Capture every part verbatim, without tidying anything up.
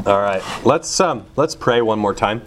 All right, let's um, let's pray one more time.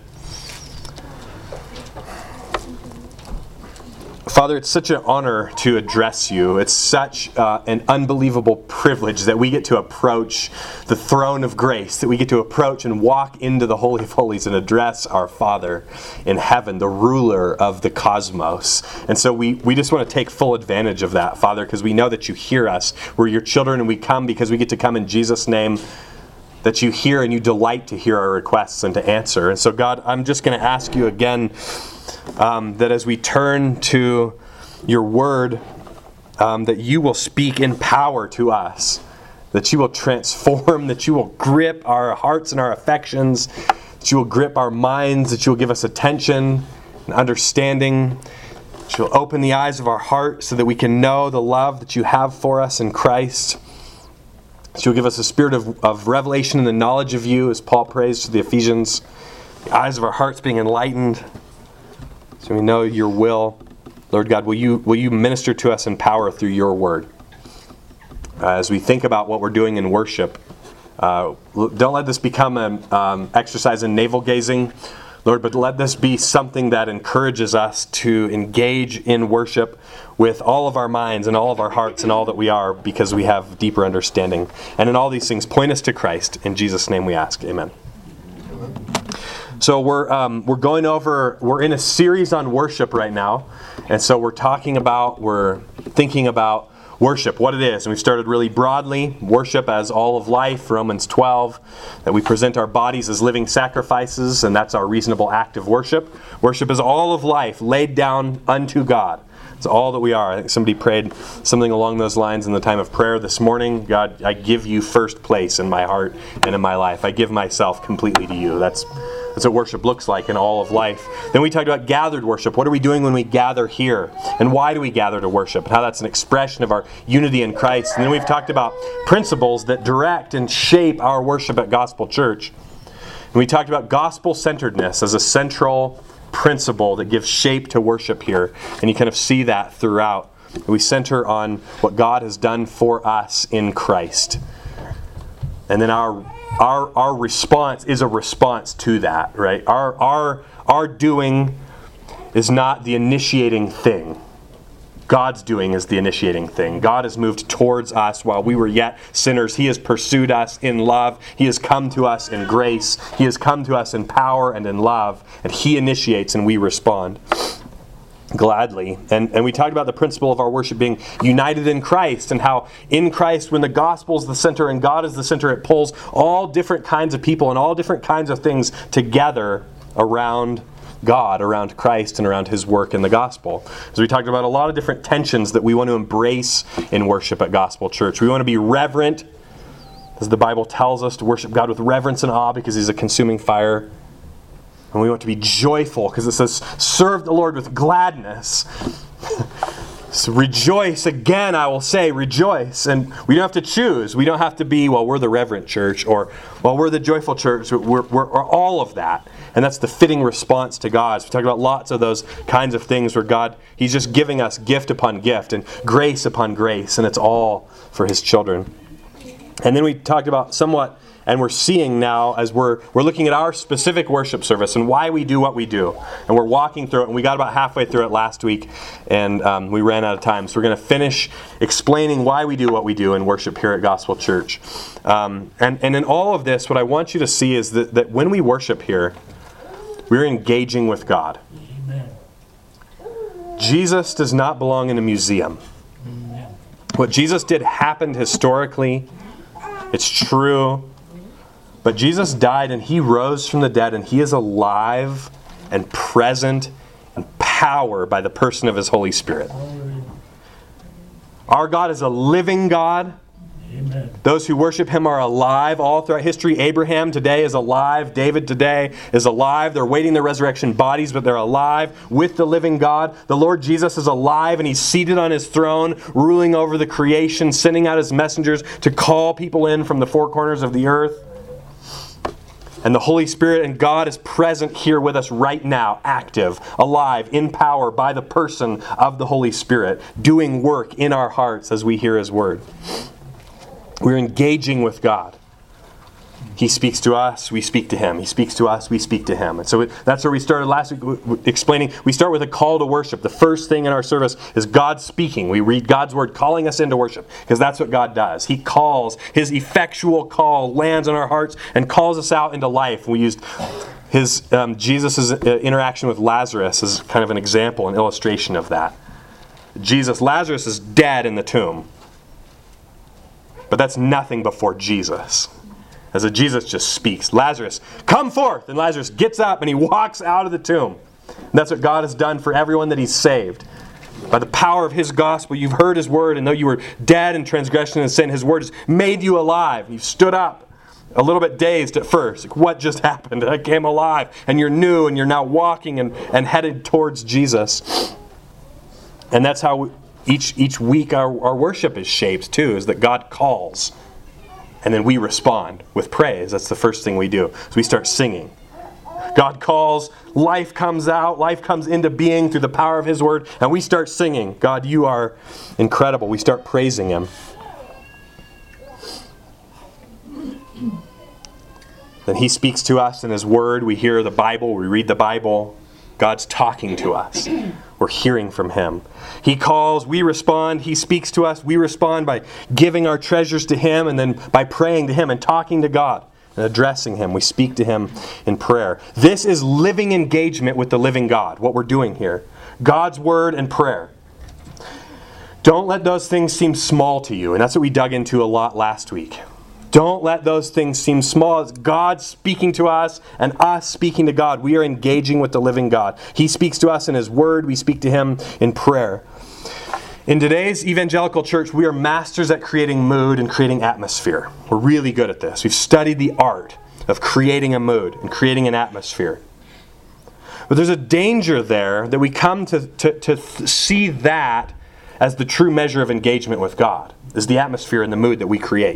Father, it's such an honor to address you. It's such uh, an unbelievable privilege that we get to approach the throne of grace, that we get to approach and walk into the Holy of Holies and address our Father in heaven, the ruler of the cosmos. And so we, we just want to take full advantage of that, Father, because we know that you hear us. We're your children and we come because we get to come in Jesus' name, that you hear and you delight to hear our requests and to answer. And so, God, I'm just going to ask you again um, that as we turn to your word, um, that you will speak in power to us, that you will transform, that you will grip our hearts and our affections, that you will grip our minds, that you will give us attention and understanding, that you will open the eyes of our heart so that we can know the love that you have for us in Christ. So you'll give us a spirit of, of revelation and the knowledge of you, as Paul prays to the Ephesians, the eyes of our hearts being enlightened, so we know your will. Lord God, will you will you minister to us in power through your word? Uh, as we think about what we're doing in worship, uh, don't let this become an um, exercise in navel-gazing, Lord, but let this be something that encourages us to engage in worship with all of our minds and all of our hearts and all that we are, because we have deeper understanding. And in all these things, point us to Christ. In Jesus' name we ask. Amen. So we're um, we're going over, we're in a series on worship right now. And so we're talking about, we're thinking about worship, what it is. And we've started really broadly, worship as all of life, Romans twelve, that we present our bodies as living sacrifices, and that's our reasonable act of worship. Worship is all of life laid down unto God. It's all that we are. I think somebody prayed something along those lines in the time of prayer this morning. God, I give you first place in my heart and in my life. I give myself completely to you. That's That's what worship looks like in all of life. Then we talked about gathered worship. What are we doing when we gather here? And why do we gather to worship? And how that's an expression of our unity in Christ. And then we've talked about principles that direct and shape our worship at Gospel Church. And we talked about gospel-centeredness as a central principle that gives shape to worship here. And you kind of see that throughout. We center on what God has done for us in Christ. And then our Our our response is a response to that, right? Our our our doing is not the initiating thing. God's doing is the initiating thing. God has moved towards us while we were yet sinners. He has pursued us in love. He has come to us in grace. He has come to us in power and in love. And He initiates and we respond gladly. And, and we talked about the principle of our worship being united in Christ, and how in Christ, when the gospel is the center and God is the center, it pulls all different kinds of people and all different kinds of things together around God, around Christ, and around His work in the gospel. So we talked about a lot of different tensions that we want to embrace in worship at Gospel Church. We want to be reverent, as the Bible tells us, to worship God with reverence and awe because He's a consuming fire. And we want to be joyful because it says, serve the Lord with gladness. So rejoice, again I will say, rejoice. And we don't have to choose. We don't have to be, well, we're the reverent church, or, well, we're the joyful church. We're, we're, we're all of that. And that's the fitting response to God. So we talked about lots of those kinds of things where God, He's just giving us gift upon gift and grace upon grace. And it's all for His children. And then we talked about somewhat, and we're seeing now as we're we're looking at our specific worship service and why we do what we do. And we're walking through it, and we got about halfway through it last week, and um, we ran out of time. So we're going to finish explaining why we do what we do in worship here at Gospel Church. Um, and, and in all of this, what I want you to see is that, that when we worship here, we're engaging with God. Amen. Jesus does not belong in a museum. Amen. What Jesus did happened historically. It's true. But Jesus died and He rose from the dead, and He is alive and present in power by the person of His Holy Spirit. Our God is a living God. Amen. Those who worship Him are alive all throughout history. Abraham today is alive. David today is alive. They're waiting their resurrection bodies, but they're alive with the living God. The Lord Jesus is alive, and He's seated on His throne, ruling over the creation, sending out His messengers to call people in from the four corners of the earth. And the Holy Spirit and God is present here with us right now, active, alive, in power by the person of the Holy Spirit, doing work in our hearts as we hear His word. We're engaging with God. He speaks to us, we speak to him. He speaks to us, we speak to him. And so it, that's where we started last week w- w- explaining. We start with a call to worship. The first thing in our service is God speaking. We read God's word calling us into worship because that's what God does. He calls. His effectual call lands in our hearts and calls us out into life. We used his um, Jesus' interaction with Lazarus as kind of an example, an illustration of that. Jesus, Lazarus is dead in the tomb. But that's nothing before Jesus. As a Jesus just speaks, Lazarus, come forth! And Lazarus gets up and he walks out of the tomb. And that's what God has done for everyone that he's saved. By the power of his gospel, you've heard his word, and though you were dead in transgression and sin, his word has made you alive. You've stood up, a little bit dazed at first. Like, what just happened? I came alive. And you're new, and you're now walking and, and headed towards Jesus. And that's how we, each each week our, our worship is shaped too, is that God calls. And then we respond with praise. That's the first thing we do. So we start singing. God calls, life comes out, life comes into being through the power of his word, and we start singing. God, you are incredible. We start praising him. Then he speaks to us in his word. We hear the Bible, we read the Bible. God's talking to us. We're hearing from him. He calls, we respond. He speaks to us. We respond by giving our treasures to him and then by praying to him and talking to God and addressing him. We speak to him in prayer. This is living engagement with the living God, what we're doing here. God's word and prayer. Don't let those things seem small to you. And that's what we dug into a lot last week. Don't let those things seem small. It's God speaking to us and us speaking to God. We are engaging with the living God. He speaks to us in his word. We speak to him in prayer. In today's evangelical church, we are masters at creating mood and creating atmosphere. We're really good at this. We've studied the art of creating a mood and creating an atmosphere. But there's a danger there that we come to, to, to see that as the true measure of engagement with God, is the atmosphere and the mood that we create.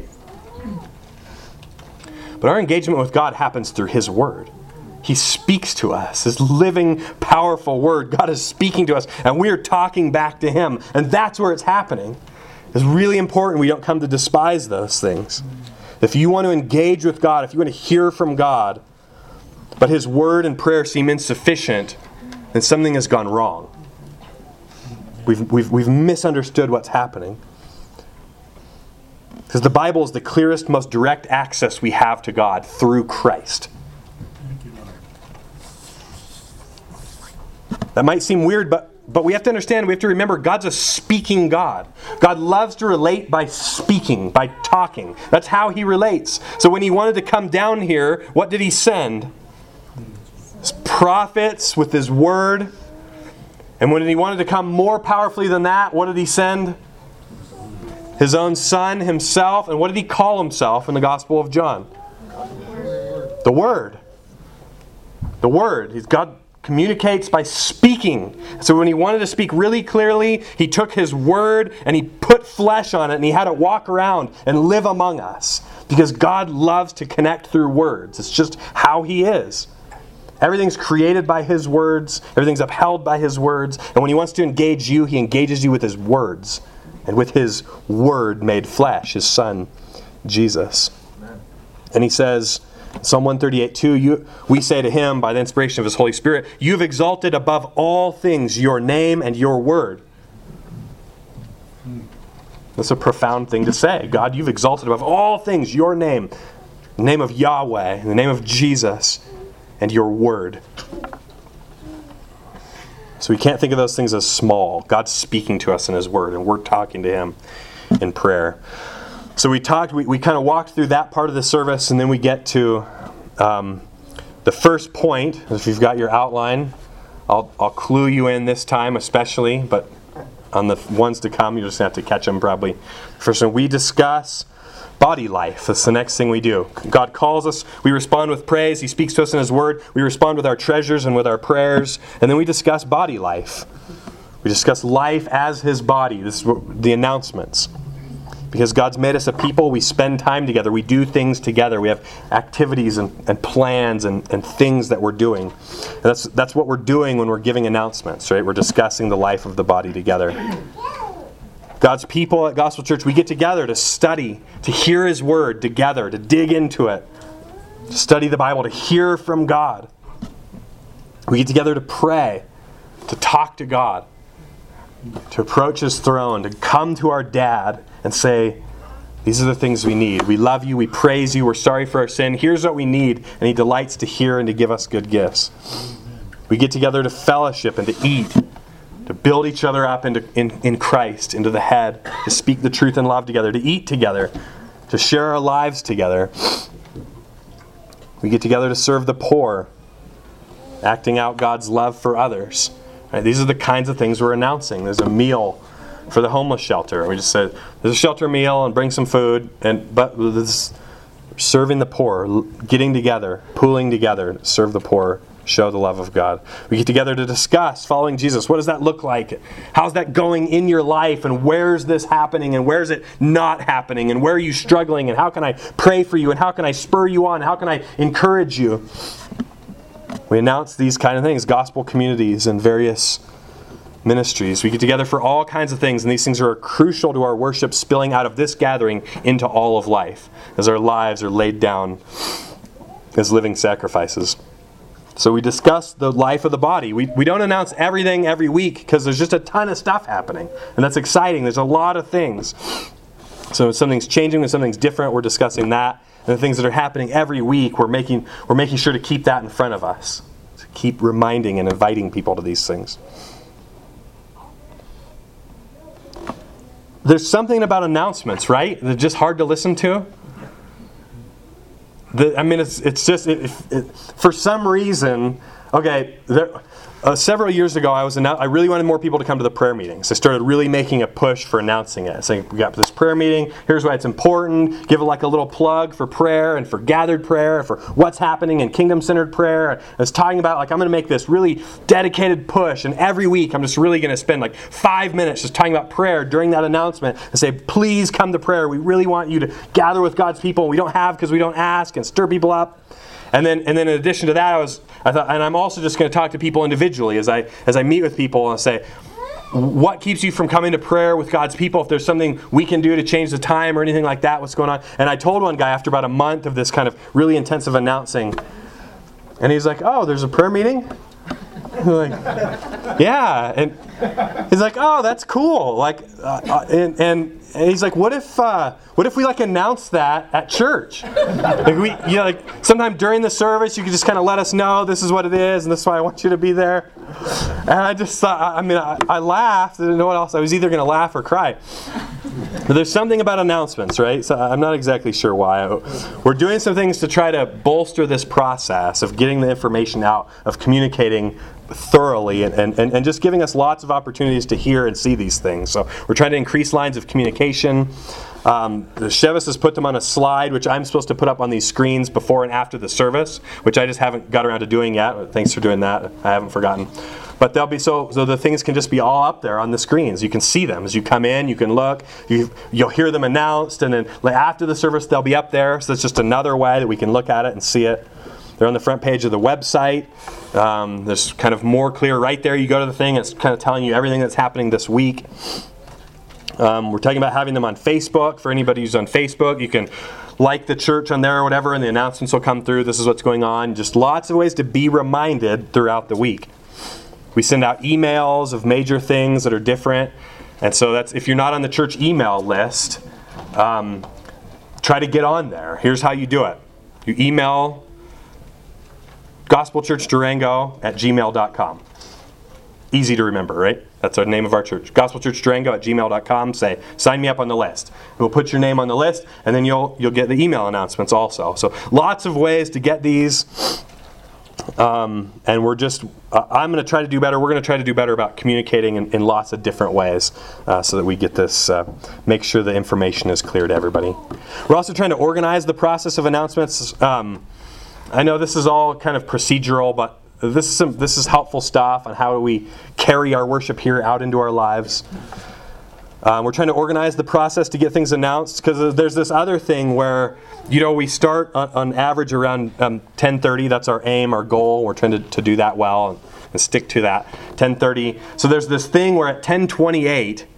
But our engagement with God happens through his word. He speaks to us. His living, powerful word. God is speaking to us, and we are talking back to him. And that's where it's happening. It's really important we don't come to despise those things. If you want to engage with God, if you want to hear from God, but his word and prayer seem insufficient, then something has gone wrong. We've, we've, we've misunderstood what's happening. Because the Bible is the clearest, most direct access we have to God through Christ. That might seem weird, but, but we have to understand, we have to remember, God's a speaking God. God loves to relate by speaking, by talking. That's how he relates. So when he wanted to come down here, what did he send? His prophets with his word. And when he wanted to come more powerfully than that, what did he send? His own son himself. And what did he call himself in the Gospel of John? The Word. The Word. He's God communicates by speaking. So when he wanted to speak really clearly, he took his word and he put flesh on it and he had it walk around and live among us. Because God loves to connect through words. It's just how he is. Everything's created by his words. Everything's upheld by his words. And when he wants to engage you, he engages you with his words. And with his word made flesh, his son, Jesus. Amen. And he says, Psalm one thirty-eight two, you, we say to him by the inspiration of his Holy Spirit, you've exalted above all things your name and your word. That's a profound thing to say. God, you've exalted above all things your name, the name of Yahweh, the name of Jesus, and your word. So we can't think of those things as small. God's speaking to us in his word, and we're talking to him in prayer. So we talked, we, we kind of walked through that part of the service, and then we get to um, the first point. If you've got your outline, I'll, I'll clue you in this time especially, but on the ones to come, you're just going to have to catch them probably. First one, we discuss body life. That's the next thing we do. God calls us, we respond with praise, he speaks to us in his word, we respond with our treasures and with our prayers, and then we discuss body life. We discuss life as his body. This is the announcements. Because God's made us a people, we spend time together, we do things together, we have activities and, and plans and, and things that we're doing. And that's, that's what we're doing when we're giving announcements, right? We're discussing the life of the body together. God's people at Gospel Church, we get together to study, to hear his word together, to dig into it. to study the Bible, to hear from God. We get together to pray, to talk to God, to approach His throne, to come to our dad and say, these are the things we need. We love you, we praise you, we're sorry for our sin. Here's what we need. And He delights to hear and to give us good gifts. We get together to fellowship and to eat, to build each other up into, in, in Christ, into the head, to speak the truth in love together, to eat together, to share our lives together. We get together to serve the poor, acting out God's love for others. Right, these are the kinds of things we're announcing. There's a meal for the homeless shelter. We just said, there's a shelter meal and bring some food, and but this serving the poor, getting together, pooling together, to serve the poor, show the love of God. We get together to discuss following Jesus. What does that look like? How's that going in your life? And where's this happening? And where's it not happening? And where are you struggling? And how can I pray for you? And how can I spur you on? How can I encourage you? We announce these kind of things, gospel communities and various ministries. We get together for all kinds of things, and these things are crucial to our worship spilling out of this gathering into all of life as our lives are laid down as living sacrifices. So we discuss the life of the body. We, we don't announce everything every week because there's just a ton of stuff happening, and that's exciting. There's a lot of things. So when something's changing, when something's different, we're discussing that. And the things that are happening every week, we're making we're making sure to keep that in front of us. To keep reminding and inviting people to these things. There's something about announcements, right? They're just hard to listen to. The, I mean, it's it's just it, it, for some reason. Okay, there. Uh, several years ago, I was annou- I really wanted more people to come to the prayer meetings. I started really making a push for announcing it. Saying, we got this prayer meeting, here's why it's important. Give it like a little plug for prayer and for gathered prayer, and for what's happening in kingdom-centered prayer. I was talking about, like, I'm going to make this really dedicated push, and every week I'm just really going to spend like five minutes just talking about prayer during that announcement and say, please come to prayer. We really want you to gather with God's people. We don't have because we don't ask, and stir people up. And then, and then in addition to that, I was, I thought, and I'm also just going to talk to people individually as I, as I meet with people and say, what keeps you from coming to prayer with God's people? If there's something we can do to change the time or anything like that, what's going on? And I told one guy after about a month of this kind of really intensive announcing, and he's like, "Oh, there's a prayer meeting?" I'm like, yeah, and he's like, "Oh, that's cool." Like, uh, and, and he's like, "What if, uh, what if we like announce that at church? Like we, you know, like sometime during the service, you could just kind of let us know this is what it is, and this is why I want you to be there." And I just thought, I mean, I, I laughed. I didn't know what else. I was either going to laugh or cry. But there's something about announcements, right? So I'm not exactly sure why. We're doing some things to try to bolster this process of getting the information out, of communicating thoroughly, and, and, and just giving us lots of opportunities to hear and see these things. So we're trying to increase lines of communication. Um, Chevis has put them on a slide, which I'm supposed to put up on these screens before and after the service, which I just haven't got around to doing yet. Thanks for doing that. I haven't forgotten. But they'll be so so the things can just be all up there on the screens. You can see them as you come in. You can look. You, you'll hear them announced, and then after the service they'll be up there. So it's just another way that we can look at it and see it. They're on the front page of the website. Um, there's kind of more clear right there. You go to the thing, it's kind of telling you everything that's happening this week. Um, we're talking about having them on Facebook. For anybody who's on Facebook, you can like the church on there or whatever, and the announcements will come through. This is what's going on. Just lots of ways to be reminded throughout the week. We send out emails of major things that are different. And so that's if you're not on the church email list, um, try to get on there. Here's how you do it. You email gospelchurchdurango at gmail dot com. Easy to remember, right? That's our name of our church. gospelchurchdurango at gmail dot com. Say, sign me up on the list. We'll put your name on the list, and then you'll you'll get the email announcements also. So lots of ways to get these. Um, and we're just, uh, I'm going to try to do better. We're going to try to do better about communicating in, in lots of different ways uh, so that we get this, uh, make sure the information is clear to everybody. We're also trying to organize the process of announcements. Um, I know this is all kind of procedural, but this is some, this is helpful stuff on how do we carry our worship here out into our lives. Um, we're trying to organize the process to get things announced, because there's this other thing where, you know, we start on, on average around um, ten thirty. That's our aim, our goal. We're trying to, to do that well and, and stick to that. ten thirty. So there's this thing where at ten twenty-eight,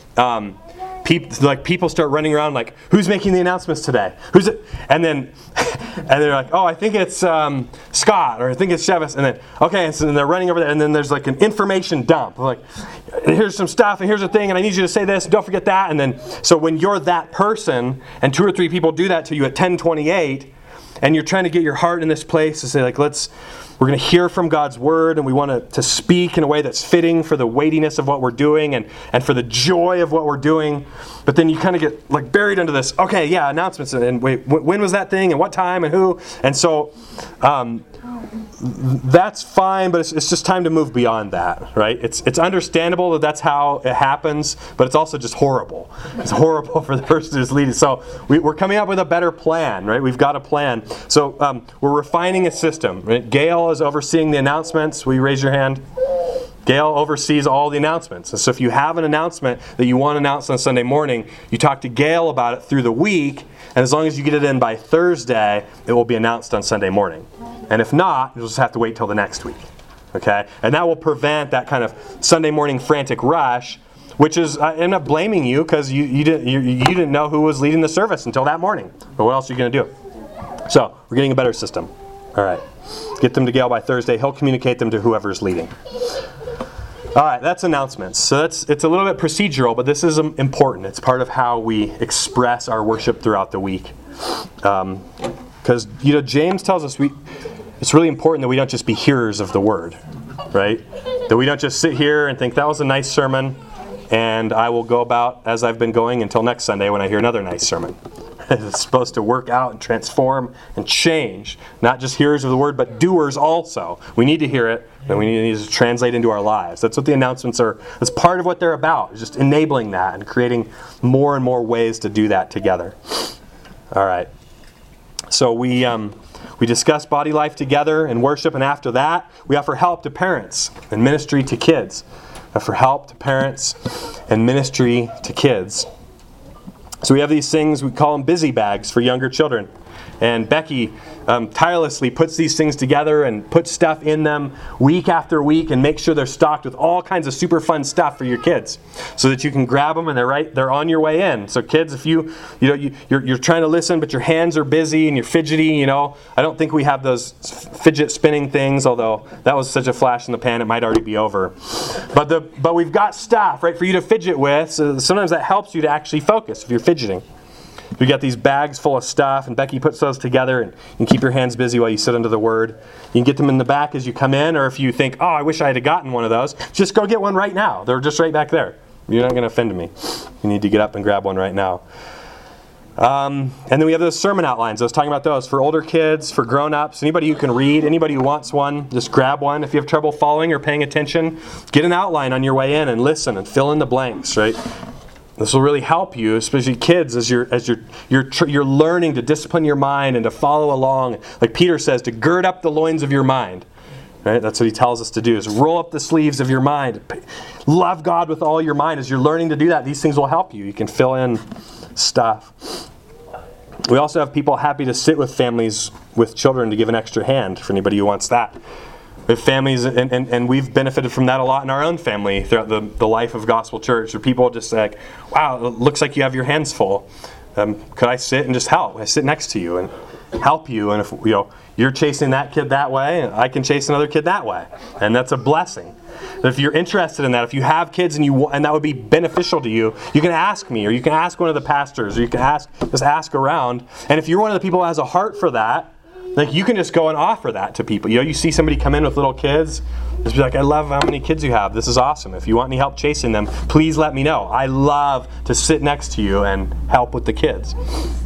um, people like people start running around like, who's making the announcements today? Who's it? And then and they're like, oh, I think it's um, Scott, or I think it's Chevis, and then, okay, and so then they're running over there, and then there's like an information dump. Like, here's some stuff, and here's a thing, and I need you to say this, and don't forget that, and then, so when you're that person, and two or three people do that to you at ten twenty-eight, and you're trying to get your heart in this place to say, like, let's, we're going to hear from God's Word, and we want to, to speak in a way that's fitting for the weightiness of what we're doing, and, and for the joy of what we're doing. But then you kind of get like buried under this, okay, yeah, announcements, and, and wait, when was that thing, and what time, and who? And so um, that's fine, but it's, it's just time to move beyond that, right? It's it's understandable that that's how it happens, but it's also just horrible. It's horrible for the person who's leading. So we, we're coming up with a better plan, right? We've got a plan. So um, we're refining a system, right? Gail is overseeing the announcements. Will you raise your hand? Gail oversees all the announcements. And so if you have an announcement that you want to announce on Sunday morning, you talk to Gail about it through the week, and as long as you get it in by Thursday, it will be announced on Sunday morning. And if not, you'll just have to wait till the next week. Okay? And that will prevent that kind of Sunday morning frantic rush, which is, I end up blaming you because you, you, didn't, you, you didn't know who was leading the service until that morning. But what else are you going to do? So, we're getting a better system. All right. Get them to Gail by Thursday. He'll communicate them to whoever's leading. All right, that's announcements. So that's it's a little bit procedural, but this is um, important. It's part of how we express our worship throughout the week. Because, um, you know, James tells us we it's really important that we don't just be hearers of the word, right? That we don't just sit here and think, that was a nice sermon, and I will go about as I've been going until next Sunday when I hear another nice sermon. It's supposed to work out and transform and change. Not just hearers of the word, but doers also. We need to hear it, and we need to translate into our lives. That's what the announcements are. That's part of what they're about, is just enabling that and creating more and more ways to do that together. All right. So we um, we discuss body life together and worship, and after that, we offer help to parents and ministry to kids. Offer help to parents and ministry to kids. So we have these things, we call them busy bags for younger children. And Becky um, tirelessly puts these things together and puts stuff in them week after week and makes sure they're stocked with all kinds of super fun stuff for your kids, so that you can grab them and they're right, they're on your way in. So kids, if you, you know, you, you're, you're trying to listen, but your hands are busy and you're fidgety, you know, I don't think we have those fidget spinning things, although that was such a flash in the pan, it might already be over. But the but we've got stuff, right, for you to fidget with, so sometimes that helps you to actually focus if you're fidgeting. We got these bags full of stuff, and Becky puts those together, and you can keep your hands busy while you sit under the Word. You can get them in the back as you come in, or if you think, oh, I wish I had gotten one of those, just go get one right now. They're just right back there. You're not going to offend me. You need to get up and grab one right now. Um, and then we have those sermon outlines. I was talking about those for older kids, for grown-ups, anybody who can read, anybody who wants one, just grab one. If you have trouble following or paying attention, get an outline on your way in and listen and fill in the blanks, right? This will really help you, especially kids, as you're as you're you're tr- you're learning to discipline your mind and to follow along. Like Peter says, to gird up the loins of your mind. Right? That's what he tells us to do: is roll up the sleeves of your mind. Love God with all your mind. As you're learning to do that, these things will help you. You can fill in stuff. We also have people happy to sit with families with children to give an extra hand for anybody who wants that. We have families, and, and, and we've benefited from that a lot in our own family throughout the, the life of Gospel Church, where people just like, wow, it looks like you have your hands full. Um, could I sit and just help? I sit next to you and help you. And if you know you're chasing that kid that way, I can chase another kid that way. And that's a blessing. If you're interested in that, if you have kids and you and that would be beneficial to you, you can ask me, or you can ask one of the pastors, or you can ask just ask around. And if you're one of the people who has a heart for that, like you can just go and offer that to people. You know, you see somebody come in with little kids, just be like, I love how many kids you have. This is awesome. If you want any help chasing them, please let me know. I love to sit next to you and help with the kids.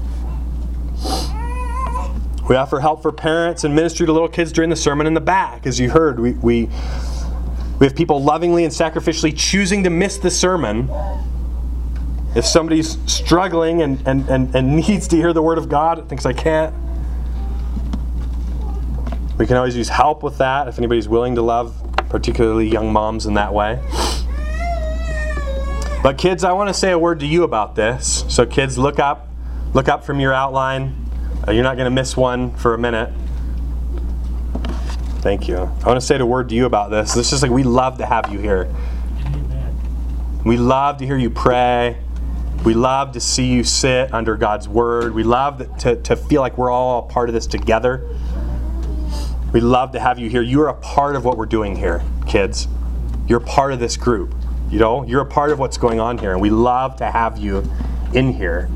We offer help for parents and ministry to little kids during the sermon in the back. As you heard, we we, we have people lovingly and sacrificially choosing to miss the sermon. If somebody's struggling and, and, and, and needs to hear the Word of God, thinks I can't, we can always use help with that if anybody's willing to love, particularly young moms in that way. But kids, I want to say a word to you about this. So kids, look up. Look up from your outline. Uh, you're not going to miss one for a minute. Thank you. I want to say a word to you about this. It's just like we love to have you here. We love to hear you pray. We love to see you sit under God's word. We love to, to feel like we're all a part of this together. We love to have you here. You're a part of what we're doing here, kids. You're part of this group. You know, you're a part of what's going on here, and we love to have you in here.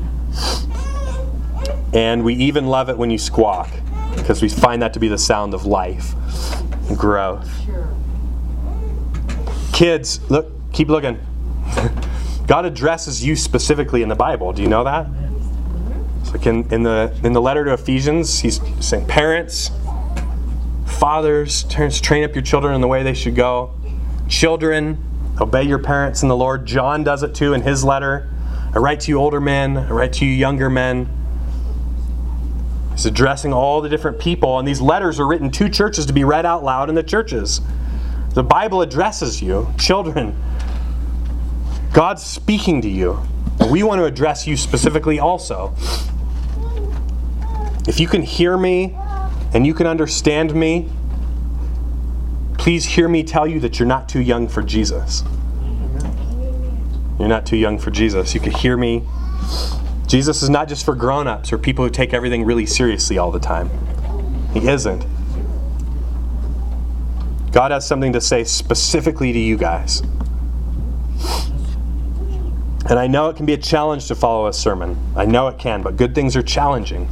And we even love it when you squawk, because we find that to be the sound of life and growth. Kids, look, keep looking. God addresses you specifically in the Bible. Do you know that? It's like in, in the in the letter to Ephesians, he's saying, parents, fathers, train up your children in the way they should go. Children, obey your parents in the Lord. John does it too in his letter. I write to you older men, I write to you younger men. He's addressing all the different people, and these letters are written to churches to be read out loud in the churches. The Bible addresses you, children. God's speaking to you. We want to address you specifically also. If you can hear me and you can understand me, please hear me tell you that you're not too young for Jesus. You're not too young for Jesus. You can hear me. Jesus is not just for grown-ups or people who take everything really seriously all the time. He isn't. God has something to say specifically to you guys. And I know it can be a challenge to follow a sermon. I know it can, but good things are challenging.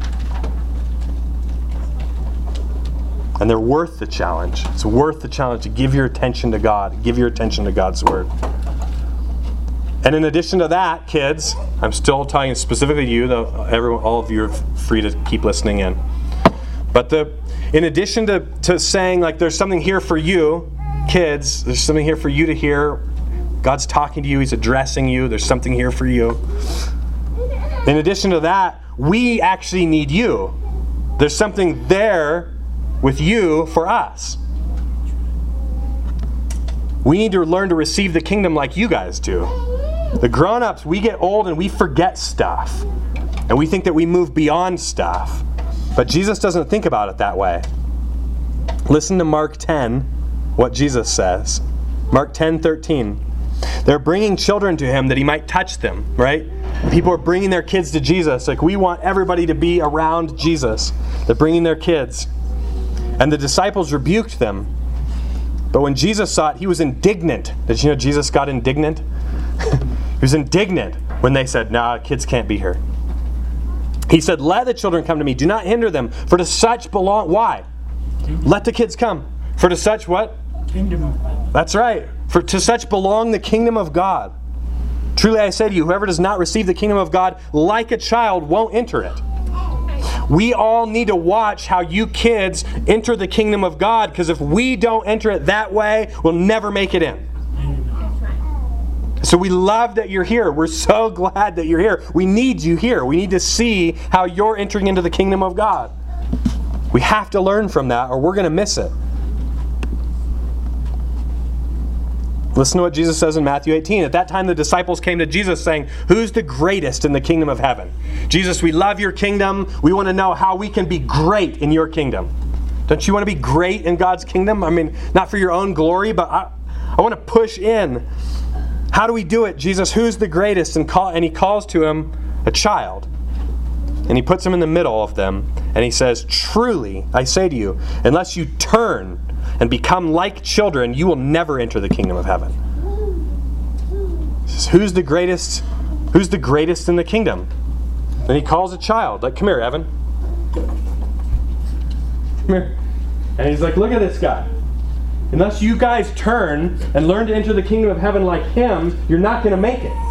And they're worth the challenge. It's worth the challenge to give your attention to God, give your attention to God's Word. And in addition to that, kids, I'm still talking specifically to you, though everyone, all of you are free to keep listening in. But the, in addition to, to saying, like, there's something here for you, kids, there's something here for you to hear. God's talking to you, He's addressing you, there's something here for you. In addition to that, we actually need you. There's something there with you for us. We need to learn to receive the kingdom like you guys do. The grown-ups, we get old and we forget stuff. And we think that we move beyond stuff. But Jesus doesn't think about it that way. Listen to Mark ten, what Jesus says. Mark ten thirteen. They're bringing children to Him that He might touch them, right? People are bringing their kids to Jesus. Like, we want everybody to be around Jesus. They're bringing their kids. And the disciples rebuked them. But when Jesus saw it, He was indignant. Did you know Jesus got indignant? He was indignant when they said, nah, kids can't be here. He said, let the children come to me. Do not hinder them. For to such belong... Why? Let the kids come. For to such what? Kingdom of God. That's right. For to such belong the kingdom of God. Truly I say to you, whoever does not receive the kingdom of God like a child won't enter it. We all need to watch how you kids enter the kingdom of God, because if we don't enter it that way, we'll never make it in. So we love that you're here. We're so glad that you're here. We need you here. We need to see how you're entering into the kingdom of God. We have to learn from that, or we're going to miss it. Listen to what Jesus says in Matthew eighteen. At that time the disciples came to Jesus saying, who's the greatest in the kingdom of heaven? Jesus, we love your kingdom. We want to know how we can be great in your kingdom. Don't you want to be great in God's kingdom? I mean, not for your own glory, but I, I want to push in. How do we do it? Jesus, who's the greatest? And, call, and He calls to him a child. And He puts him in the middle of them. And He says, truly, I say to you, unless you turn and become like children, you will never enter the kingdom of heaven. He says, who's the greatest? Who's the greatest in the kingdom? And He calls a child. Like, come here, Evan. Come here. And He's like, look at this guy. Unless you guys turn and learn to enter the kingdom of heaven like him, you're not going to make it.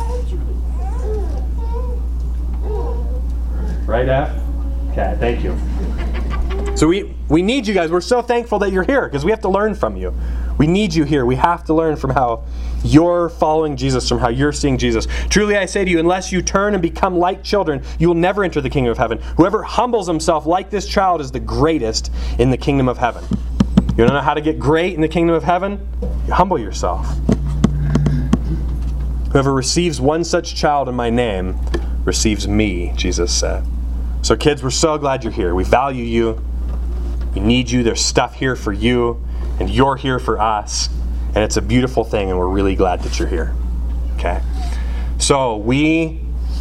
Right, Ev? Okay, thank you. So we, we need you guys. We're so thankful that you're here, because we have to learn from you. We need you here. We have to learn from how you're following Jesus, from how you're seeing Jesus. Truly I say to you, unless you turn and become like children, you will never enter the kingdom of heaven. Whoever humbles himself like this child is the greatest in the kingdom of heaven. You don't know how to get great in the kingdom of heaven? You humble yourself. Whoever receives one such child in my name receives me, Jesus said. So kids, we're so glad you're here. We value you. We need you. There's stuff here for you. And you're here for us. And it's a beautiful thing, and we're really glad that you're here. Okay? So we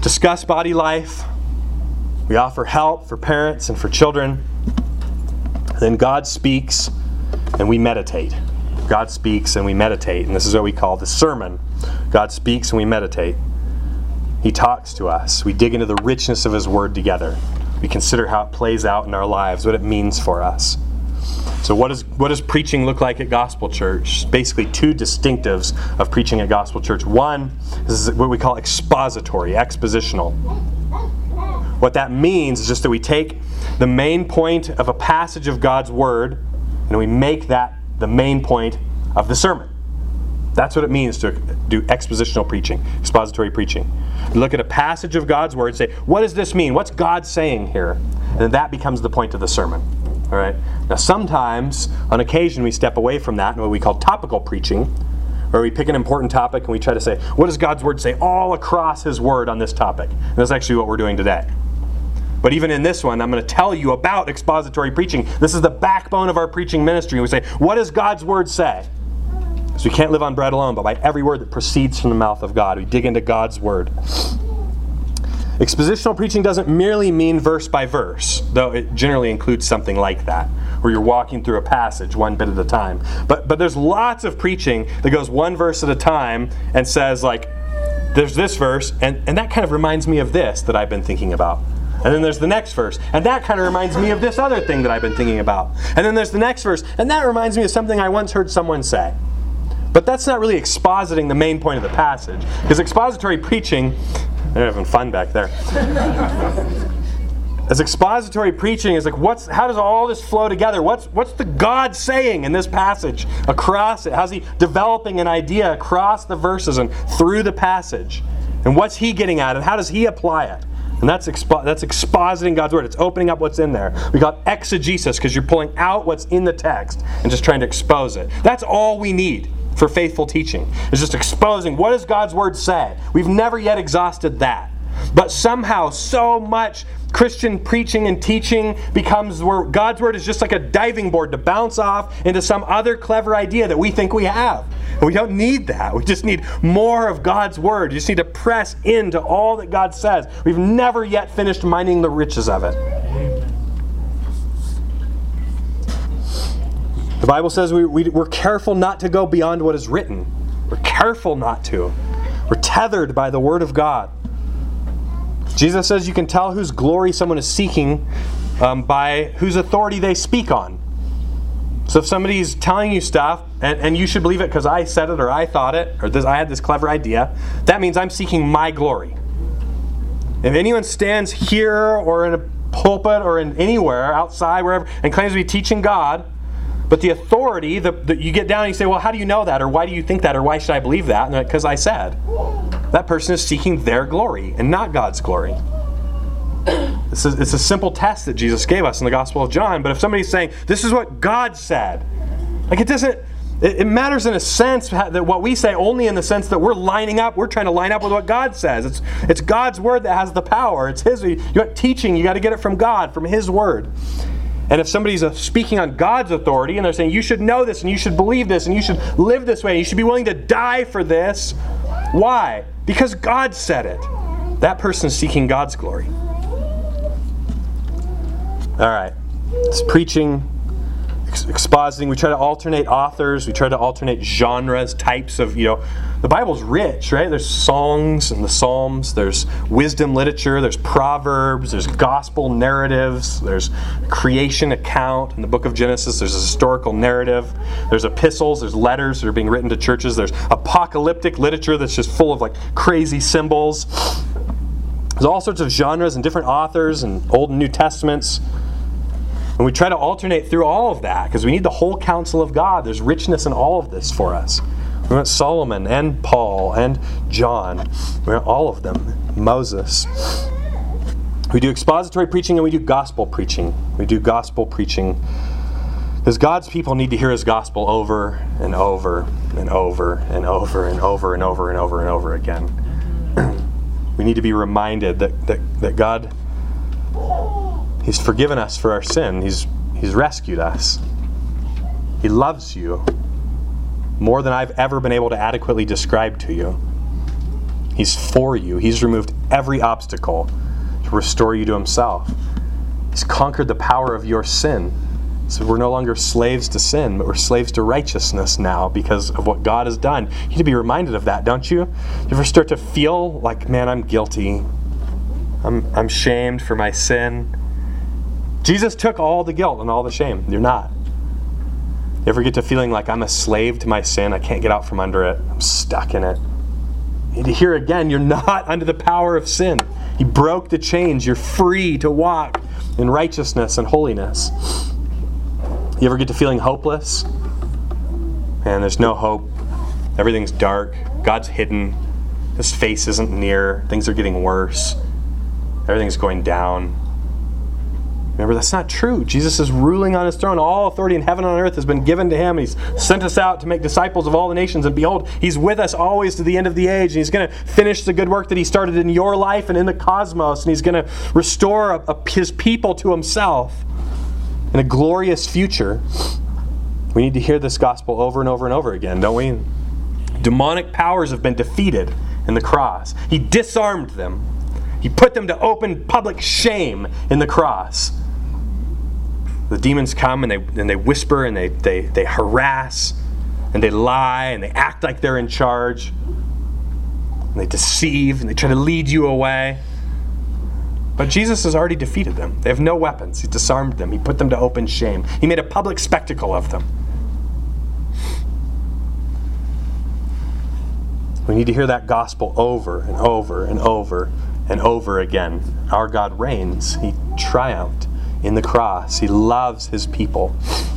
discuss body life. We offer help for parents and for children. Then God speaks and we meditate. God speaks and we meditate. And this is what we call the sermon. God speaks and we meditate. He talks to us. We dig into the richness of His Word together. We consider how it plays out in our lives, what it means for us. So what, is, what does preaching look like at Gospel Church? Basically two distinctives of preaching at Gospel Church. One is what we call expository, expositional. What that means is just that we take the main point of a passage of God's Word and we make that the main point of the sermon. That's what it means to do expositional preaching, expository preaching. You look at a passage of God's Word and say, what does this mean? What's God saying here? And then that becomes the point of the sermon. All right. Now sometimes, on occasion, we step away from that in what we call topical preaching, where we pick an important topic and we try to say, what does God's Word say all across His Word on this topic? And that's actually what we're doing today. But even in this one, I'm going to tell you about expository preaching. This is the backbone of our preaching ministry. And we say, what does God's Word say? Because we can't live on bread alone, but by every word that proceeds from the mouth of God. We dig into God's Word. Expositional preaching doesn't merely mean verse by verse, though it generally includes something like that, where you're walking through a passage one bit at a time. But but there's lots of preaching that goes one verse at a time and says, like, there's this verse, and, and that kind of reminds me of this that I've been thinking about. And then there's the next verse, and that kind of reminds me of this other thing that I've been thinking about. And then there's the next verse, and that reminds me of something I once heard someone say. But that's not really expositing the main point of the passage. Because expository preaching, they're having fun back there. As expository preaching is like, what's how does all this flow together? What's what's the God saying in this passage across it? How's He developing an idea across the verses and through the passage? And what's He getting at, and how does He apply it? And that's expo- that's expositing God's Word. It's opening up what's in there. We call it exegesis, because you're pulling out what's in the text and just trying to expose it. That's all we need for faithful teaching. It's just exposing, what does God's Word say? We've never yet exhausted that. But somehow so much Christian preaching and teaching becomes where God's Word is just like a diving board to bounce off into some other clever idea that we think we have. And we don't need that. We just need more of God's Word. You just need to press into all that God says. We've never yet finished mining the riches of it. The Bible says we, we, we're careful not to go beyond what is written. We're careful not to. We're tethered by the Word of God. Jesus says you can tell whose glory someone is seeking um, by whose authority they speak on. So if somebody's telling you stuff, and, and you should believe it because I said it or I thought it, or this, I had this clever idea, that means I'm seeking my glory. If anyone stands here or in a pulpit or in anywhere, outside, wherever, and claims to be teaching God, but the authority, the, the, you get down and you say, well, how do you know that? Or why do you think that? Or why should I believe that? And because I said. That person is seeking their glory and not God's glory. It's a, it's a simple test that Jesus gave us in the Gospel of John. But if somebody's saying, this is what God said, like it doesn't, it, it matters in a sense that what we say only in the sense that we're lining up, we're trying to line up with what God says. It's, it's God's Word that has the power. It's His, you got teaching, you got to get it from God, from His Word. And if somebody's speaking on God's authority and they're saying, you should know this and you should believe this and you should live this way and you should be willing to die for this. Why? Because God said it. That person is seeking God's glory. All right. It's preaching, ex- expositing. We try to alternate authors. We try to alternate genres, types of, you know, the Bible's rich, right? There's songs and the Psalms. There's wisdom literature. There's proverbs. There's gospel narratives. There's creation account in the book of Genesis. There's a historical narrative. There's epistles. There's letters that are being written to churches. There's apocalyptic literature that's just full of like crazy symbols. There's all sorts of genres and different authors and Old and New Testaments. And we try to alternate through all of that because we need the whole counsel of God. There's richness in all of this for us. We want Solomon and Paul and John. We want all of them. Moses. We do expository preaching and we do gospel preaching. We do gospel preaching because God's people need to hear His gospel over and over and over and over and over and over and over and over again. We need to be reminded that, that, that God, He's forgiven us for our sin. He's, He's rescued us. He loves you more than I've ever been able to adequately describe to you. He's for you. He's removed every obstacle to restore you to himself. He's conquered the power of your sin. So we're no longer slaves to sin, but we're slaves to righteousness now because of what God has done. You need to be reminded of that, don't you? You ever start to feel like, man, I'm guilty. I'm, I'm shamed for my sin. Jesus took all the guilt and all the shame. You're not. You ever get to feeling like I'm a slave to my sin? I can't get out from under it. I'm stuck in it. You need to hear again, you're not under the power of sin. He broke the chains. You're free to walk in righteousness and holiness. You ever get to feeling hopeless? Man, there's no hope. Everything's dark. God's hidden. His face isn't near. Things are getting worse. Everything's going down. Remember, that's not true. Jesus is ruling on his throne. All authority in heaven and on earth has been given to him. He's sent us out to make disciples of all the nations. And behold, he's with us always to the end of the age. And he's going to finish the good work that he started in your life and in the cosmos. And he's going to restore a, a, his people to himself in a glorious future. We need to hear this gospel over and over and over again, don't we? Demonic powers have been defeated in the cross. He disarmed them. He put them to open public shame in the cross. The demons come and they and they whisper and they, they, they harass and they lie and they act like they're in charge. And they deceive and they try to lead you away. But Jesus has already defeated them. They have no weapons. He disarmed them. He put them to open shame. He made a public spectacle of them. We need to hear that gospel over and over and over and over again. Our God reigns. He triumphed in the cross. He loves his people.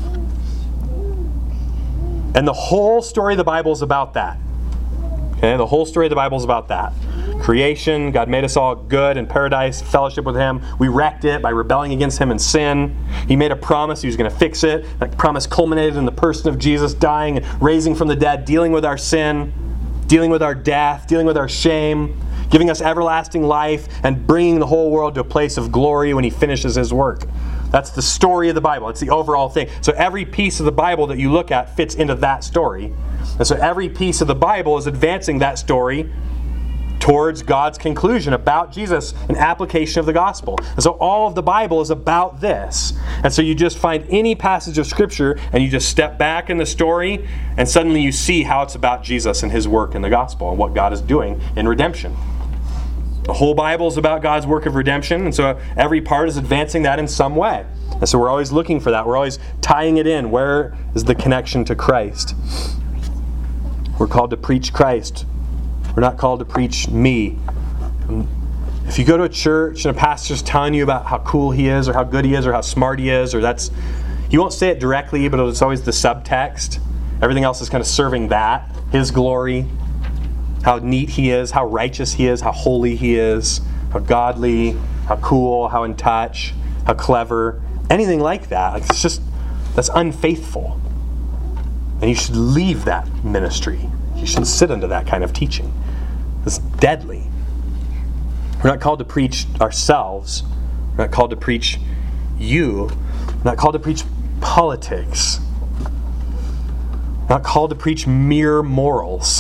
And the whole story of the Bible is about that. Okay, the whole story of the Bible is about that. Creation, God made us all good in paradise, fellowship with him. We wrecked it by rebelling against him in sin. He made a promise he was going to fix it. That promise culminated in the person of Jesus dying and raising from the dead, dealing with our sin, dealing with our death, dealing with our shame, giving us everlasting life, and bringing the whole world to a place of glory when he finishes his work. That's the story of the Bible. It's the overall thing. So every piece of the Bible that you look at fits into that story. And so every piece of the Bible is advancing that story towards God's conclusion about Jesus, an application of the gospel. And so all of the Bible is about this. And so you just find any passage of Scripture and you just step back in the story and suddenly you see how it's about Jesus and his work in the gospel and what God is doing in redemption. The whole Bible is about God's work of redemption, and so every part is advancing that in some way. And so we're always looking for that. We're always tying it in. Where is the connection to Christ? We're called to preach Christ. We're not called to preach me. If you go to a church and a pastor's telling you about how cool he is or how good he is or how smart he is, or that's, he won't say it directly, but it's always the subtext. Everything else is kind of serving that, his glory, how neat he is, how righteous he is, how holy he is, how godly, how cool, how in touch, how clever. Anything like that, like it's just, that's unfaithful. And you should leave that ministry. You shouldn't sit under that kind of teaching. It's deadly. We're not called to preach ourselves. We're not called to preach you. We're not called to preach politics. We're not called to preach mere morals.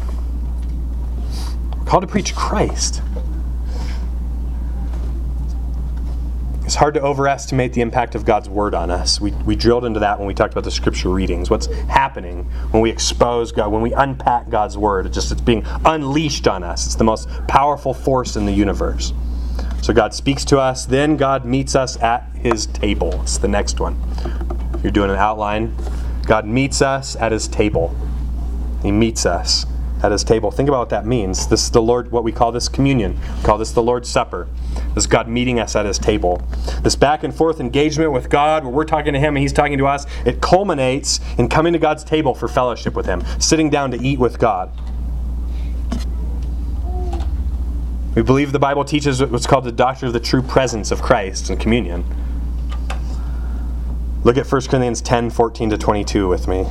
We're called to preach Christ. It's hard to overestimate the impact of God's Word on us. We, we drilled into that when we talked about the Scripture readings. What's happening when we expose God, when we unpack God's Word. It just, it's being unleashed on us. It's the most powerful force in the universe. So God speaks to us, then God meets us at his table. It's the next one. If you're doing an outline, God meets us at his table. He meets us at his table. Think about what that means. This is the Lord, what we call this communion. We call this the Lord's Supper. This is God meeting us at his table. This back and forth engagement with God, where we're talking to him and he's talking to us, it culminates in coming to God's table for fellowship with him, sitting down to eat with God. We believe the Bible teaches what's called the doctrine of the true presence of Christ in communion. Look at First Corinthians ten, fourteen to twenty-two with me.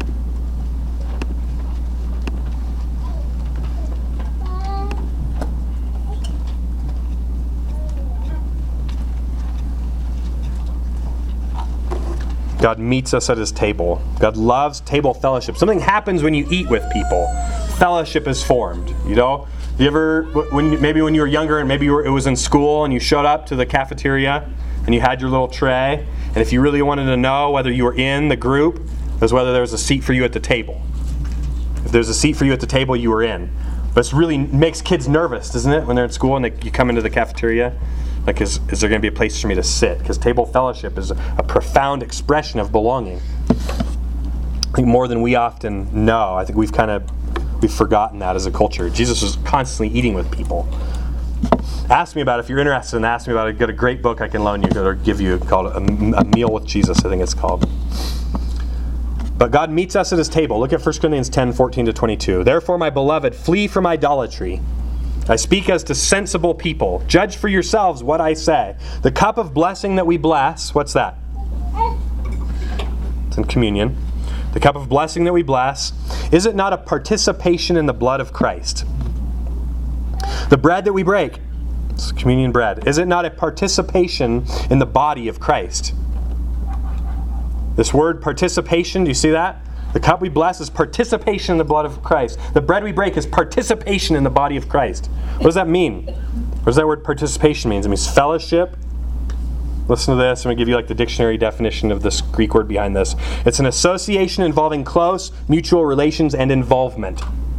God meets us at his table. God loves table fellowship. Something happens when you eat with people. Fellowship is formed. You know, You ever, when maybe when you were younger and maybe you were, it was in school and you showed up to the cafeteria and you had your little tray, and if you really wanted to know whether you were in the group, it was whether there was a seat for you at the table. If there's a seat for you at the table, you were in. But it really makes kids nervous, doesn't it, when they're in school and they, you come into the cafeteria? Like, is, is there going to be a place for me to sit? Because table fellowship is a, a profound expression of belonging. I think more than we often know. I think we've kind of we've forgotten that as a culture. Jesus was constantly eating with people. Ask me about it. If you're interested in that, ask me about it. I've got a great book I can loan you or give you called a, a Meal with Jesus, I think it's called. But God meets us at his table. Look at First Corinthians ten, fourteen to twenty-two. Therefore, my beloved, flee from idolatry. I speak as to sensible people. Judge for yourselves what I say. The cup of blessing that we bless, what's that? It's in communion. The cup of blessing that we bless, is it not a participation in the blood of Christ? The bread that we break, it's communion bread, is it not a participation in the body of Christ? This word participation, do you see that? The cup we bless is participation in the blood of Christ. The bread we break is participation in the body of Christ. What does that mean? What does that word participation mean? It means fellowship. Listen to this. I'm going to give you like the dictionary definition of this Greek word behind this. It's an association involving close mutual relations and involvement.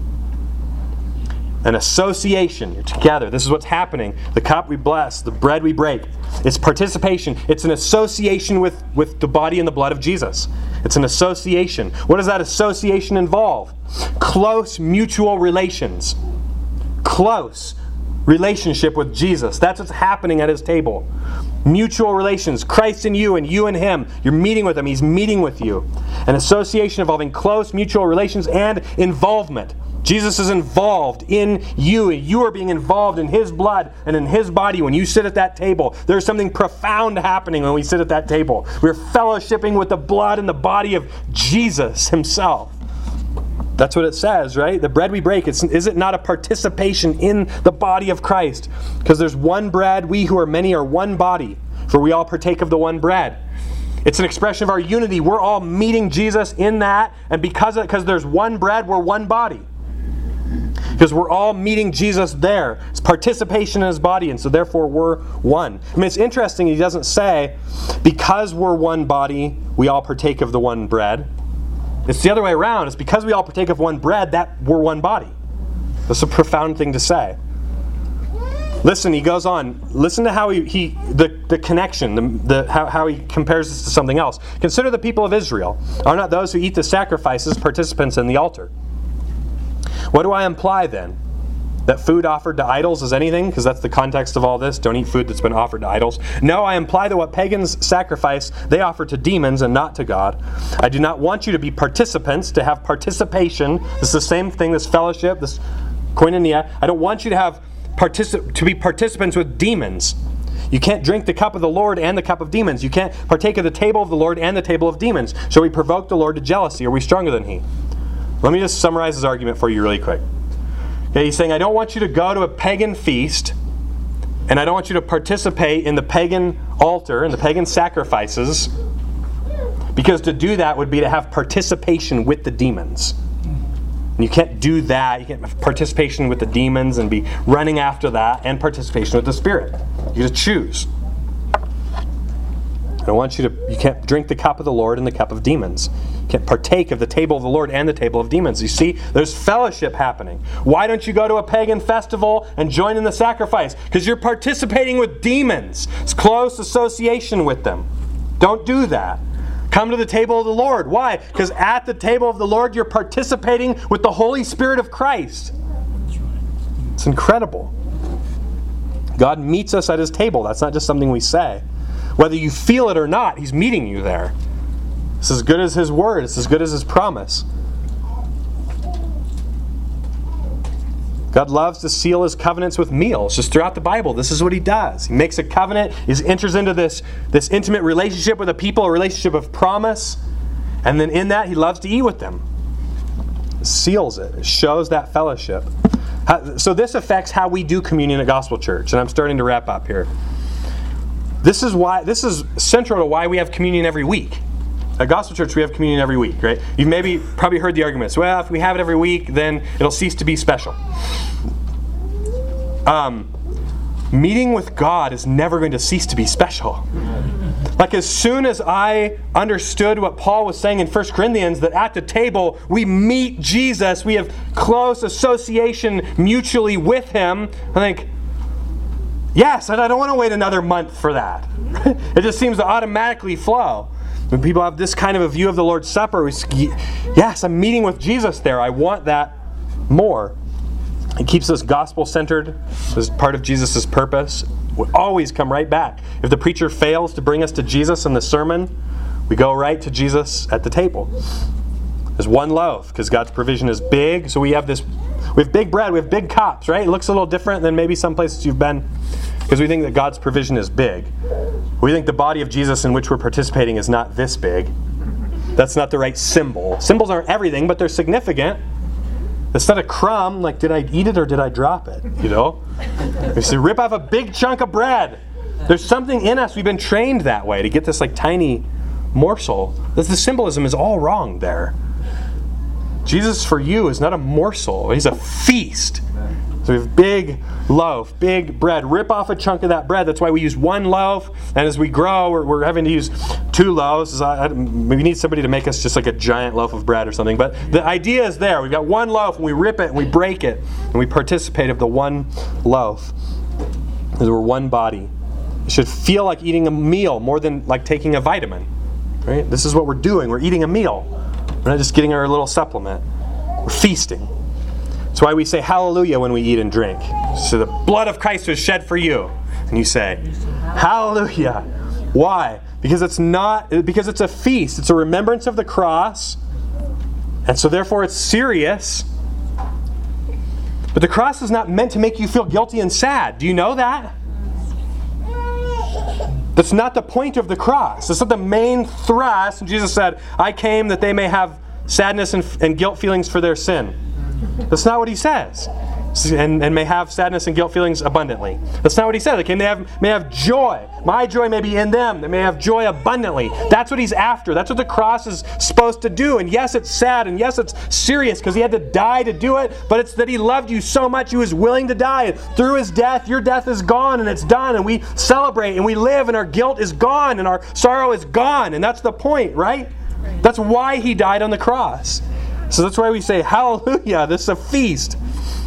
An association. You're together. This is what's happening. The cup we bless, the bread we break. It's participation. It's an association with, with the body and the blood of Jesus. It's an association. What does that association involve? Close mutual relations. Close relationship with Jesus. That's what's happening at his table. Mutual relations. Christ in you and you in him. You're meeting with him. He's meeting with you. An association involving close mutual relations and involvement. Jesus is involved in you, and you are being involved in his blood and in his body when you sit at that table. There's something profound happening when we sit at that table. We're fellowshipping with the blood and the body of Jesus himself. That's what it says, right? The bread we break, it's, is it not a participation in the body of Christ? Because there's one bread, we who are many are one body, for we all partake of the one bread. It's an expression of our unity. We're all meeting Jesus in that, and because of, because there's one bread, we're one body. Because we're all meeting Jesus there. It's participation in his body, and so therefore we're one. I mean, it's interesting, he doesn't say, because we're one body, we all partake of the one bread. It's the other way around. It's because we all partake of one bread that we're one body. That's a profound thing to say. Listen, he goes on. Listen to how he, he the, the connection, the, the, how, how he compares this to something else. Consider the people of Israel. Are not those who eat the sacrifices participants in the altar? What do I imply then? That food offered to idols is anything? Because that's the context of all this. Don't eat food that's been offered to idols. No, I imply that what pagans sacrifice, they offer to demons and not to God. I do not want you to be participants, to have participation. This is the same thing, this fellowship, this koinonia. I don't want you to have particip- to be participants with demons. You can't drink the cup of the Lord and the cup of demons. You can't partake of the table of the Lord and the table of demons. Shall we provoke the Lord to jealousy? Are we stronger than he? Let me just summarize his argument for you really quick. Okay, he's saying, I don't want you to go to a pagan feast, and I don't want you to participate in the pagan altar and the pagan sacrifices, because to do that would be to have participation with the demons. And you can't do that. You can't have participation with the demons and be running after that, and participation with the Spirit. You just choose. I don't want you to, you can't drink the cup of the Lord and the cup of demons. You can't partake of the table of the Lord and the table of demons. You see, there's fellowship happening. Why don't you go to a pagan festival and join in the sacrifice? Because you're participating with demons. It's close association with them. Don't do that. Come to the table of the Lord. Why? Because at the table of the Lord, you're participating with the Holy Spirit of Christ. It's incredible. God meets us at his table. That's not just something we say. Whether you feel it or not, he's meeting you there. It's as good as his word. It's as good as his promise. God loves to seal his covenants with meals. Just throughout the Bible, this is what he does. He makes a covenant. He enters into this, this intimate relationship with a people, a relationship of promise. And then in that, he loves to eat with them. It seals it. It shows that fellowship. So this affects how we do communion at Gospel Church. And I'm starting to wrap up here. This is why. This is central to why we have communion every week. At Gospel Church, we have communion every week, right? You've maybe probably heard the arguments. Well, if we have it every week, then it'll cease to be special. um, meeting with God is never going to cease to be special. Like as soon as I understood what Paul was saying in First Corinthians, that at the table we meet Jesus, we have close association mutually with Him, I think, yes, and I don't want to wait another month for that. It just seems to automatically flow. When people have this kind of a view of the Lord's Supper, we say, yes, I'm meeting with Jesus there. I want that more. It keeps us gospel-centered as part of Jesus' purpose. We always come right back. If the preacher fails to bring us to Jesus in the sermon, we go right to Jesus at the table. There's one loaf, because God's provision is big. So we have this, we have big bread, we have big cups, right? It looks a little different than maybe some places you've been, because we think that God's provision is big. We think the body of Jesus in which we're participating is not this big. That's not the right symbol. Symbols aren't everything, but they're significant. It's not a crumb, like did I eat it or did I drop it? You know? We say, rip off a big chunk of bread. There's something in us, we've been trained that way, to get this like tiny morsel. The symbolism is all wrong there. Jesus for you is not a morsel, He's a feast. So we have big loaf, big bread. Rip off a chunk of that bread. That's why we use one loaf. And as we grow, we're, we're having to use two loaves. I, I, we need somebody to make us just like a giant loaf of bread or something. But the idea is there. We've got one loaf, and we rip it, and we break it. And we participate of the one loaf. Because we're one body. It should feel like eating a meal more than like taking a vitamin. Right? This is what we're doing. We're eating a meal. We're not just getting our little supplement. We're feasting. That's why we say hallelujah when we eat and drink. So the blood of Christ was shed for you. And you say, hallelujah. Why? Because it's not, because it's a feast. It's a remembrance of the cross. And so therefore it's serious. But the cross is not meant to make you feel guilty and sad. Do you know that? That's not the point of the cross. That's not the main thrust. And Jesus said, I came that they may have sadness and, and guilt feelings for their sin. That's not what He says. And, and may have sadness and guilt feelings abundantly. That's not what He said. They came, they have, may have joy. My joy may be in them. They may have joy abundantly. That's what He's after. That's what the cross is supposed to do. And yes, it's sad. And yes, it's serious because He had to die to do it. But it's that He loved you so much He was willing to die. And through His death, your death is gone and it's done. And we celebrate and we live and our guilt is gone and our sorrow is gone. And that's the point, right? Right. That's why He died on the cross. So that's why we say, hallelujah, this is a feast.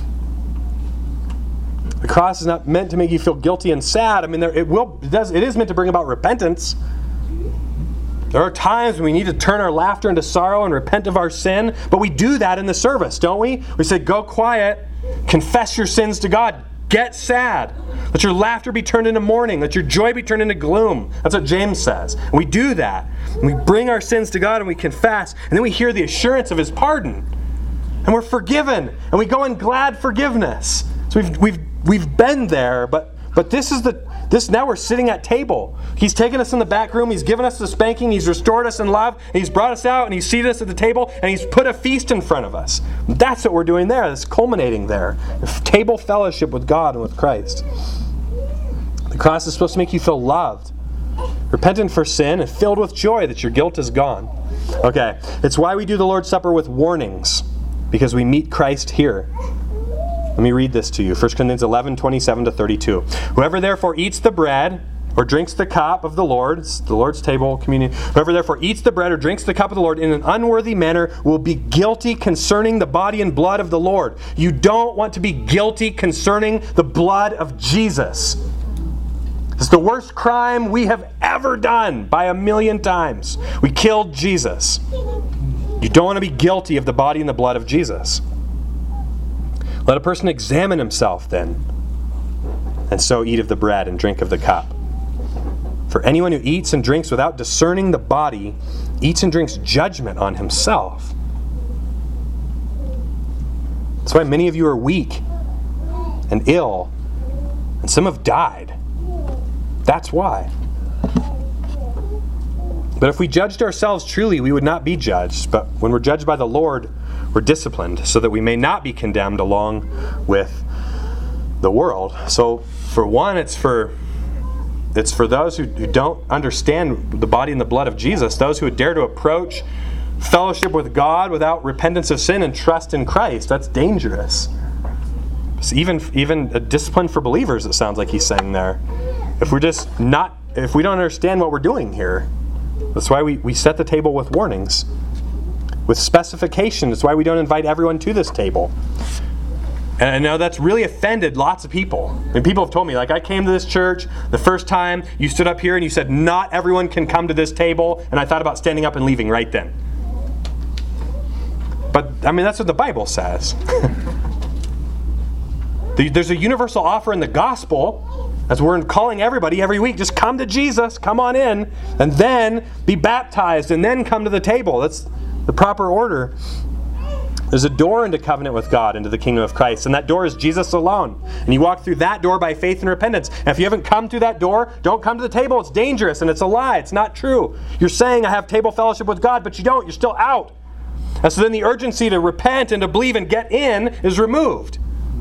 The cross is not meant to make you feel guilty and sad. I mean, there, it will. It, does, it is meant to bring about repentance. There are times when we need to turn our laughter into sorrow and repent of our sin, but we do that in the service, don't we? We say, go quiet, confess your sins to God, get sad. Let your laughter be turned into mourning. Let your joy be turned into gloom. That's what James says. And we do that. And we bring our sins to God and we confess. And then we hear the assurance of His pardon. And we're forgiven. And we go in glad forgiveness. So we've we've we've been there, but but this is the this now we're sitting at table. He's taken us in the back room, He's given us the spanking, He's restored us in love, and He's brought us out and He's seated us at the table and He's put a feast in front of us. That's what we're doing there. That's culminating there. Table fellowship with God and with Christ. The cross is supposed to make you feel loved, repentant for sin, and filled with joy that your guilt is gone. Okay, it's why we do the Lord's Supper with warnings, because we meet Christ here. Let me read this to you. First Corinthians eleven, twenty-seven to thirty-two. Whoever therefore eats the bread or drinks the cup of the Lord, it's the Lord's table, communion, whoever therefore eats the bread or drinks the cup of the Lord in an unworthy manner will be guilty concerning the body and blood of the Lord. You don't want to be guilty concerning the blood of Jesus. It's the worst crime we have ever done by a million times. We killed Jesus. You don't want to be guilty of the body and the blood of Jesus. Let a person examine himself then, and so eat of the bread and drink of the cup. For anyone who eats and drinks without discerning the body eats and drinks judgment on himself. That's why many of you are weak and ill, and some have died. That's why. But if we judged ourselves truly, we would not be judged. But when we're judged by the Lord, we're disciplined, so that we may not be condemned along with the world. So, for one, it's for it's for those who, who don't understand the body and the blood of Jesus, those who would dare to approach fellowship with God without repentance of sin and trust in Christ. That's dangerous. It's even even a discipline for believers, it sounds like he's saying there. If we're just not, if we don't understand what we're doing here, that's why we, we set the table with warnings. With specification, that's why we don't invite everyone to this table. And I know that's really offended lots of people. And people have told me, like, I came to this church the first time, you stood up here and you said, not everyone can come to this table, and I thought about standing up and leaving right then. But, I mean, that's what the Bible says. There's a universal offer in the gospel, as we're calling everybody every week, just come to Jesus, come on in, and then be baptized, and then come to the table. That's the proper order. There's a door into covenant with God, into the kingdom of Christ, and that door is Jesus alone. And you walk through that door by faith and repentance. And if you haven't come through that door, don't come to the table. It's dangerous, and it's a lie. It's not true. You're saying, I have table fellowship with God, but you don't. You're still out. And so then the urgency to repent and to believe and get in is removed.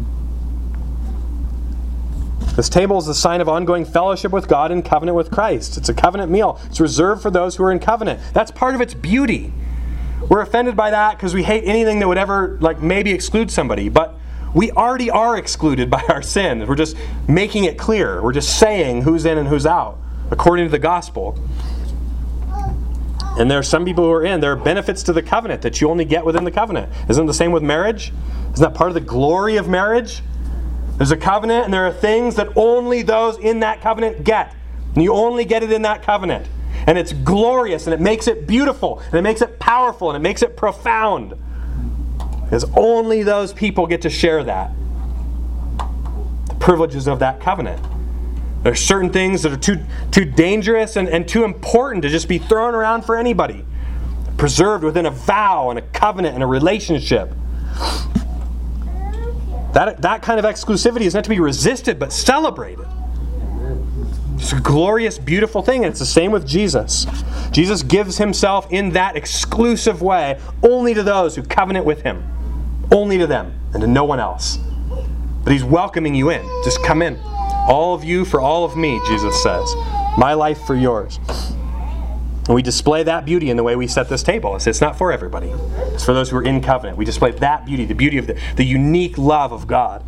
This table is a sign of ongoing fellowship with God and covenant with Christ. It's a covenant meal. It's reserved for those who are in covenant. That's part of its beauty. We're offended by that because we hate anything that would ever, like, maybe exclude somebody. But we already are excluded by our sin. We're just making it clear. We're just saying who's in and who's out, according to the gospel. And there are some people who are in. There are benefits to the covenant that you only get within the covenant. Isn't it the same with marriage? Isn't that part of the glory of marriage? There's a covenant, and there are things that only those in that covenant get. And you only get it in that covenant. And it's glorious, and it makes it beautiful, and it makes it powerful, and it makes it profound. Because only those people get to share that. The privileges of that covenant. There are certain things that are too, too dangerous and, and too important to just be thrown around for anybody. Preserved within a vow and a covenant and a relationship. That, that kind of exclusivity is not to be resisted, but celebrated. It's a glorious, beautiful thing, and it's the same with Jesus. Jesus gives himself in that exclusive way only to those who covenant with him. Only to them, and to no one else. But he's welcoming you in. Just come in. All of you for all of me, Jesus says. My life for yours. And we display that beauty in the way we set this table. It's not for everybody. It's for those who are in covenant. We display that beauty, the beauty of the, the unique love of God.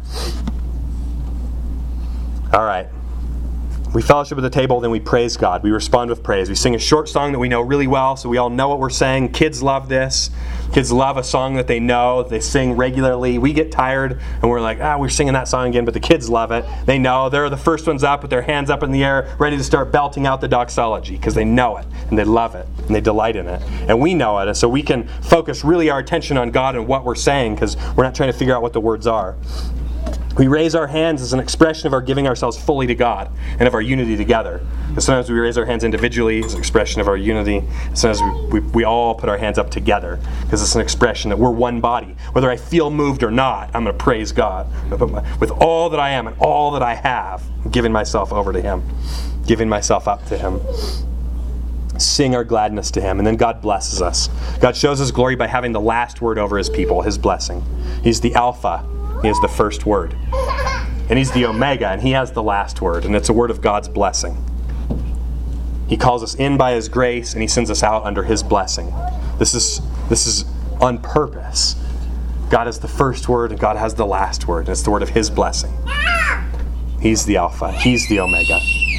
All right. We fellowship at the table, then we praise God. We respond with praise. We sing a short song that we know really well, so we all know what we're saying. Kids love this. Kids love a song that they know, they sing regularly. We get tired, and we're like, ah, we're singing that song again, but the kids love it. They know. They're the first ones up with their hands up in the air, ready to start belting out the doxology, because they know it, and they love it, and they delight in it. And we know it, and so we can focus really our attention on God and what we're saying, because we're not trying to figure out what the words are. We raise our hands as an expression of our giving ourselves fully to God and of our unity together. And sometimes we raise our hands individually as an expression of our unity. Sometimes we, we, we all put our hands up together because it's an expression that we're one body. Whether I feel moved or not, I'm going to praise God. With all that I am and all that I have, I'm giving myself over to Him, giving myself up to Him. Sing our gladness to Him, and then God blesses us. God shows His glory by having the last word over His people, His blessing. He's the Alpha. He has the first word. And He's the Omega, and He has the last word. And it's a word of God's blessing. He calls us in by His grace, and He sends us out under His blessing. This is, this is on purpose. God has the first word, and God has the last word. And it's the word of His blessing. He's the Alpha. He's the Omega.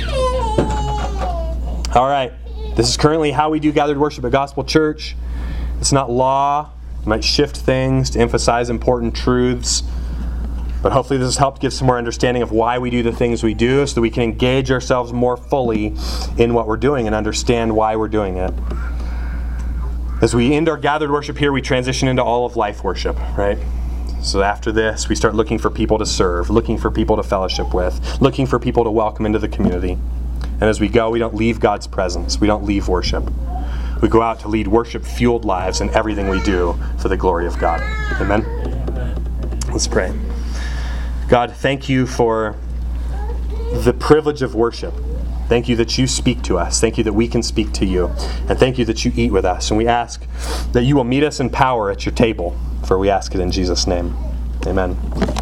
All right. This is currently how we do gathered worship at Gospel Church. It's not law. It might shift things to emphasize important truths. But hopefully this has helped give some more understanding of why we do the things we do so that we can engage ourselves more fully in what we're doing and understand why we're doing it. As we end our gathered worship here, we transition into all of life worship, right? So after this, we start looking for people to serve, looking for people to fellowship with, looking for people to welcome into the community. And as we go, we don't leave God's presence. We don't leave worship. We go out to lead worship-fueled lives in everything we do for the glory of God. Amen? Let's pray. God, thank You for the privilege of worship. Thank You that You speak to us. Thank You that we can speak to You. And thank You that You eat with us. And we ask that You will meet us in power at Your table, for we ask it in Jesus' name. Amen.